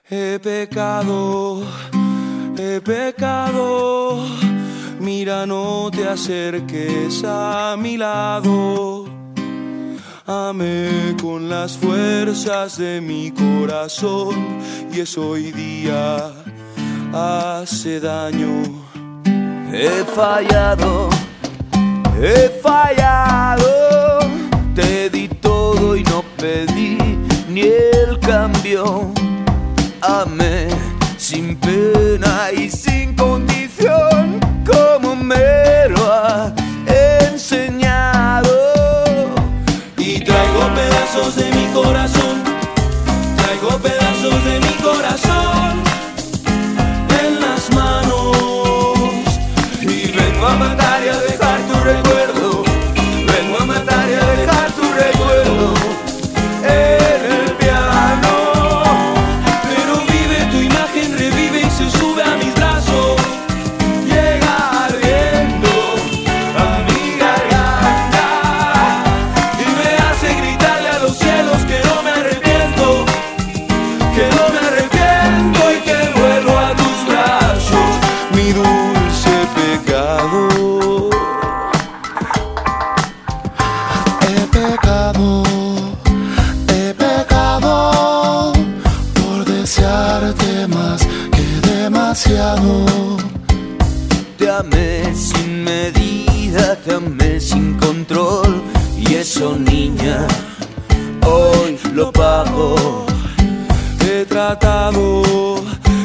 He pecado, mira, no te acerques a mi lado. Amé con las fuerzas de mi corazón y eso hoy día hace daño. He fallado, te di todo y no pedí ni el cambio. Amé sin pena y sin condición, como me lo has enseñado. Y traigo pedazos de mi corazón, traigo pedazos de mi corazón en las manos. Y vengo a matar y a dejar tu recuerdo, vengo a matar y a dejar tu recuerdo en el piano. Pero vive tu imagen, revive y se sube a mis brazos. Llega ardiendo a mi garganta y me hace gritarle a los cielos que no me arrepiento, que no me arrepiento y que vuelvo a tus brazos. Mi dulce pecado. He pecado por desearte más que demasiado. Te amé sin medida, te amé sin control, y eso, niña, hoy lo pago. He tratado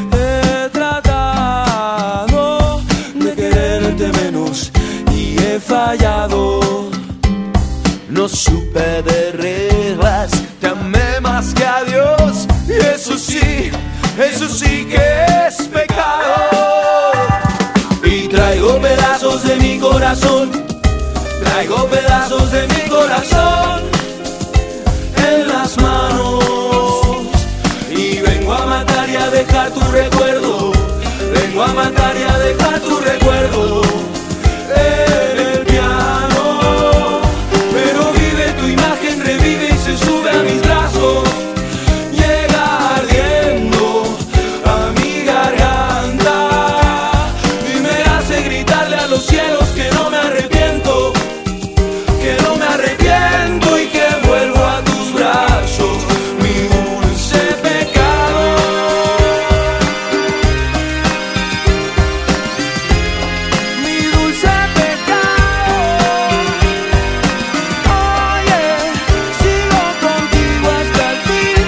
de quererte menos y he fallado. No supe de reglas, te amé más que a Dios, y eso sí que es pecado. Y traigo pedazos de mi corazón, traigo pedazos de mi corazón en las manos. Y vengo a matar y a dejar tu recuerdo, vengo a matar y a dejar tu recuerdo en el piano. Pero vive tu imagen, revive y se sube a mis brazos. Llega ardiendo a mi garganta y me hace gritarle a los cielos que no me arrepiento, que no me arrepiento y que vuelvo a tus brazos. Mi dulce pecado. Mi dulce pecado. Oye, sigo contigo hasta el fin.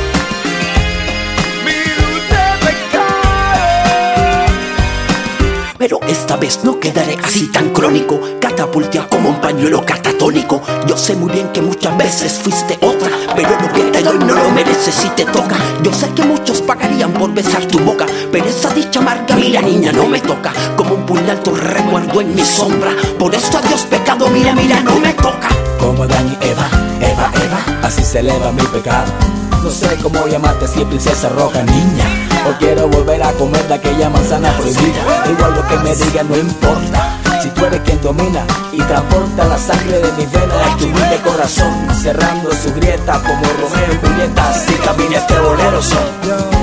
Mi dulce pecado. Pero esta vez no quedaré así tan crónico, catapulteado como un pañuelo catatónico. Yo sé muy bien que muchas veces fuiste otra, pero lo que te doy no lo mereces si te toca. Yo sé que muchos pagarían por besar tu boca, pero esa dicha amarga, mira niña, no me toca. Como un puñal tu recuerdo en mi sombra, por eso adiós pecado, mira, no me toca. Como Adán y Eva, así se eleva mi pecado. No sé cómo llamarte si es princesa roja, niña. O quiero volver a comer de aquella manzana prohibida. Igual lo que me digan no importa, si tú eres quien domina y transporta la sangre de mis venas a tu humilde corazón, cerrando su grieta como Romeo y Julieta. Así camina este bolero son.